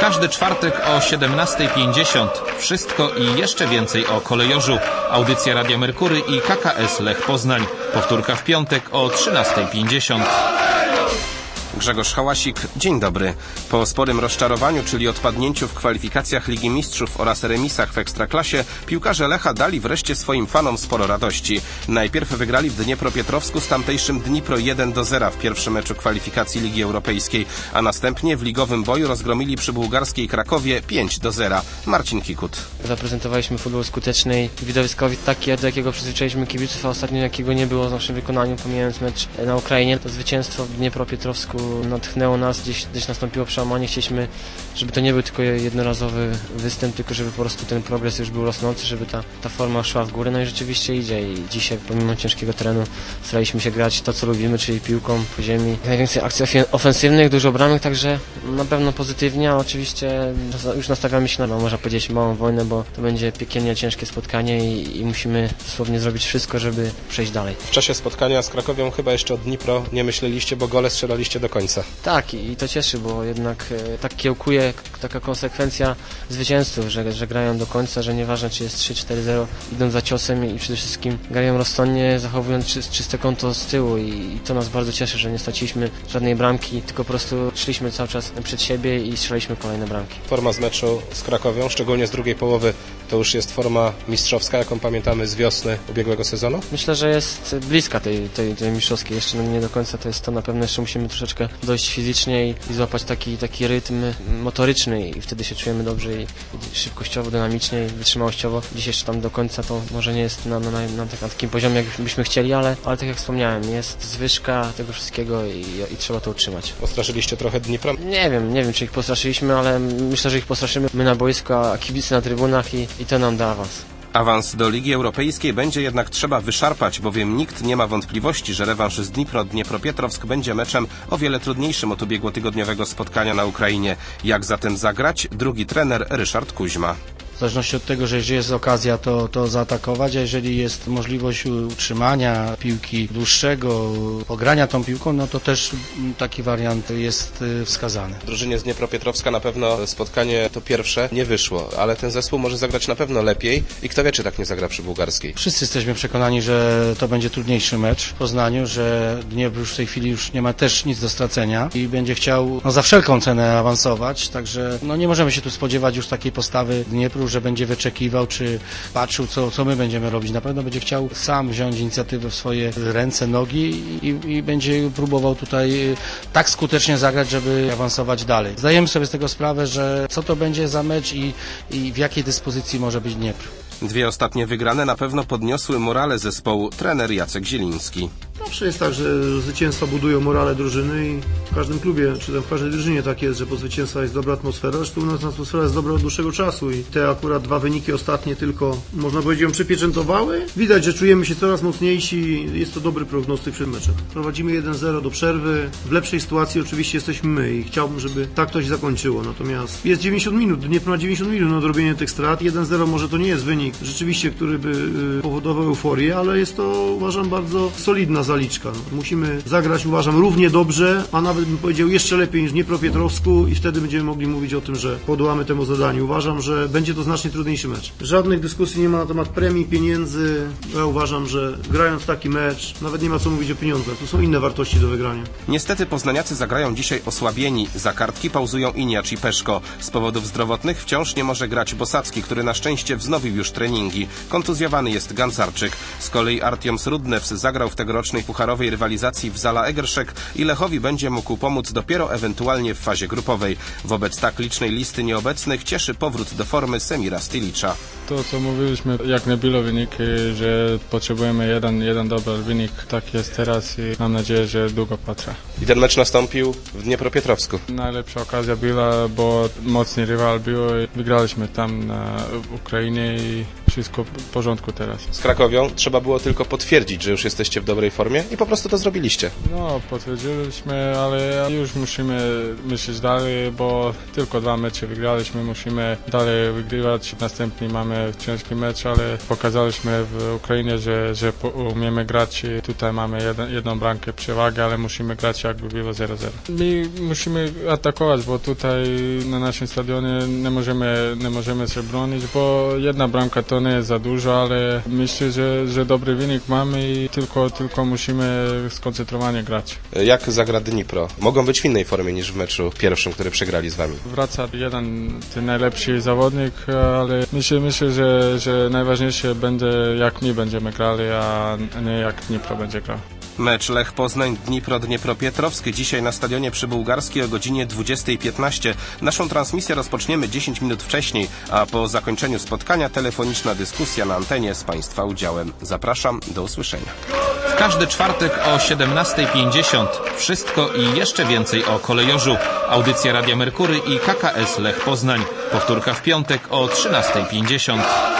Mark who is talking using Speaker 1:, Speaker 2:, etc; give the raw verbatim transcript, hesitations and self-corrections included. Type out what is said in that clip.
Speaker 1: każdy czwartek o siedemnasta pięćdziesiąt. Wszystko i jeszcze więcej o kolejorzu. Audycja Radia Merkury i K K S Lech Poznań. Powtórka w piątek o trzynasta pięćdziesiąt.
Speaker 2: Grzegorz Hałasik, dzień dobry. Po sporym rozczarowaniu, czyli odpadnięciu w kwalifikacjach Ligi Mistrzów oraz remisach w Ekstraklasie, piłkarze Lecha dali wreszcie swoim fanom sporo radości. Najpierw wygrali w Dniepropietrowsku z tamtejszym Dnipro jeden do zera w pierwszym meczu kwalifikacji Ligi Europejskiej, a następnie w ligowym boju rozgromili przy bułgarskiej Krakowie pięć do zera. Marcin Kikut.
Speaker 3: Zaprezentowaliśmy futbol skuteczny i widowiskowi taki, do jakiego przyzwyczailiśmy kibiców, a ostatnio jakiego nie było w naszym wykonaniu, pomijając mecz na Ukrainie. To zwycięstwo w Dniepropietrowsku natchnęło nas, gdzieś, gdzieś nastąpiło przełamanie. Chcieliśmy, żeby to nie był tylko jednorazowy występ, tylko żeby po prostu ten progres już był rosnący, żeby ta, ta forma szła w górę. No i rzeczywiście idzie. I dzisiaj, pomimo ciężkiego terenu, staraliśmy się grać to, co lubimy, czyli piłką po ziemi. Najwięcej akcji ofensywnych, dużo bramek, także na pewno pozytywnie, a oczywiście już nastawiamy się na, no, można powiedzieć, małą wojnę, bo to będzie piekielnie ciężkie spotkanie i, i musimy dosłownie zrobić wszystko, żeby przejść dalej.
Speaker 2: W czasie spotkania z Krakowią chyba jeszcze o Dnipro nie myśleliście, bo gole strzelaliście do końca.
Speaker 3: Tak, i to cieszy, bo jednak e, tak kiełkuje taka konsekwencja zwycięzców, że, że grają do końca, że nieważne czy jest trzy cztery zero, idą za ciosem i przede wszystkim grają rozsądnie, zachowując czy, czyste konto z tyłu i, i to nas bardzo cieszy, że nie straciliśmy żadnej bramki, tylko po prostu szliśmy cały czas przed siebie i strzelaliśmy kolejne bramki.
Speaker 2: Forma z meczu z Krakowią, szczególnie z drugiej połowy, to już jest forma mistrzowska, jaką pamiętamy z wiosny ubiegłego sezonu?
Speaker 3: Myślę, że jest bliska tej, tej, tej mistrzowskiej, jeszcze nie do końca to jest to, na pewno jeszcze musimy troszeczkę dojść fizycznie i, i złapać taki, taki rytm motoryczny i wtedy się czujemy dobrze i, i szybkościowo, dynamicznie i wytrzymałościowo. Dziś jeszcze tam do końca to może nie jest na, na, na, na takim poziomie, jak byśmy chcieli, ale, ale tak jak wspomniałem, jest zwyżka tego wszystkiego i, i trzeba to utrzymać.
Speaker 2: Postraszyliście trochę Dnipro?
Speaker 3: Nie wiem, nie wiem czy ich postraszyliśmy, ale myślę, że ich postraszymy my na boisku, a kibice na trybunach i, i to nam da awans.
Speaker 2: Awans do Ligi Europejskiej będzie jednak trzeba wyszarpać, bowiem nikt nie ma wątpliwości, że rewanż z Dnipro-Dniepropietrowsk będzie meczem o wiele trudniejszym od ubiegłotygodniowego spotkania na Ukrainie. Jak zatem zagrać? Drugi trener Ryszard Kuźma.
Speaker 4: W zależności od tego, że jeżeli jest okazja, to, to zaatakować, a jeżeli jest możliwość utrzymania piłki dłuższego, pogrania tą piłką, no to też taki wariant jest wskazany.
Speaker 2: W drużynie z Dniepropietrowska na pewno spotkanie to pierwsze nie wyszło, ale ten zespół może zagrać na pewno lepiej i kto wie, czy tak nie zagra przy bułgarskiej.
Speaker 4: Wszyscy jesteśmy przekonani, że to będzie trudniejszy mecz w Poznaniu, że Dniepr już w tej chwili już nie ma też nic do stracenia i będzie chciał no, za wszelką cenę awansować, także no, nie możemy się tu spodziewać już takiej postawy Dniepru, że będzie wyczekiwał, czy patrzył, co, co my będziemy robić. Na pewno będzie chciał sam wziąć inicjatywę w swoje ręce, nogi i, i będzie próbował tutaj tak skutecznie zagrać, żeby awansować dalej. Zdajemy sobie z tego sprawę, że co to będzie za mecz i, i w jakiej dyspozycji może być Dniepr.
Speaker 2: Dwie ostatnie wygrane na pewno podniosły morale zespołu. Trener Jacek Zieliński.
Speaker 5: Zawsze jest tak, że zwycięstwa budują morale drużyny i w każdym klubie, czy tam w każdej drużynie tak jest, że po zwycięstwach jest dobra atmosfera. Zresztą u nas atmosfera jest dobra od dłuższego czasu i te akurat dwa wyniki ostatnie tylko, można powiedzieć, ją przypieczętowały. Widać, że czujemy się coraz mocniejsi. Jest to dobry prognostyk przed meczem. Prowadzimy jeden zero do przerwy. W lepszej sytuacji oczywiście jesteśmy my i chciałbym, żeby tak to się zakończyło. Natomiast jest dziewięćdziesiąt minut, Dniepr ma dziewięćdziesiąt minut na odrobienie tych strat. jeden zero może to nie jest wynik rzeczywiście, który by powodował euforię, ale jest to, uważam, bardzo solidna zaliczka. No, musimy zagrać, uważam, równie dobrze, a nawet bym powiedział jeszcze lepiej niż w Dniepropietrowsku i wtedy będziemy mogli mówić o tym, że podołamy temu zadaniu. Uważam, że będzie to znacznie trudniejszy mecz. Żadnych dyskusji nie ma na temat premii, pieniędzy. Ja uważam, że grając taki mecz, nawet nie ma co mówić o pieniądzach. Tu są inne wartości do wygrania.
Speaker 2: Niestety poznaniacy zagrają dzisiaj osłabieni. Za kartki pauzują Iniacz i Peszko. Z powodów zdrowotnych wciąż nie może grać Bosacki, który na szczęście wznowił już treningi. Kontuzjowany jest Gancarczyk. Z kolei Artiom Srudnews zagrał w tegorocznej pucharowej rywalizacji w Zala Egerszek i Lechowi będzie mógł pomóc dopiero ewentualnie w fazie grupowej. Wobec tak licznej listy nieobecnych cieszy powrót do formy Semira Stilicza.
Speaker 6: To, co mówiliśmy, jak nie było wyniki, że potrzebujemy jeden, jeden dobry wynik, tak jest teraz i mam nadzieję, że długo potrwa.
Speaker 2: I ten mecz nastąpił w Dniepropietrowsku.
Speaker 6: Najlepsza okazja była, bo mocny rywal był i wygraliśmy tam na Ukrainie i wszystko w porządku teraz.
Speaker 2: Z Krakowią trzeba było tylko potwierdzić, że już jesteście w dobrej formie i po prostu to zrobiliście.
Speaker 6: No, potwierdziliśmy, ale już musimy myśleć dalej, bo tylko dwa mecze wygraliśmy, musimy dalej wygrywać. Następnie mamy ciężki mecz, ale pokazaliśmy w Ukrainie, że, że umiemy grać. Tutaj mamy jeden, jedną bramkę przewagi, ale musimy grać jakby było zero zero. My musimy atakować, bo tutaj na naszym stadionie nie możemy, nie możemy się bronić, bo jedna bramka to nie jest za dużo, ale myślę, że, że dobry wynik mamy i tylko, tylko musimy skoncentrowanie grać.
Speaker 2: Jak zagra Dnipro? Mogą być w innej formie niż w meczu pierwszym, który przegrali z wami.
Speaker 6: Wraca jeden ten najlepszy zawodnik, ale myślę, myślę że, że najważniejsze będzie jak my będziemy grali, a nie jak Dnipro będzie grał.
Speaker 2: Mecz Lech Poznań Dnipro Dniepropietrowsk dzisiaj na stadionie przybułgarskiej o godzinie dwudziestej piętnaście. Naszą transmisję rozpoczniemy dziesięć minut wcześniej, a po zakończeniu spotkania telefoniczna dyskusja na antenie z Państwa udziałem. Zapraszam, do usłyszenia.
Speaker 1: W każdy czwartek o siedemnastej pięćdziesiąt wszystko i jeszcze więcej o kolejorzu. Audycja Radia Merkury i K K S Lech Poznań. Powtórka w piątek o trzynastej pięćdziesiąt.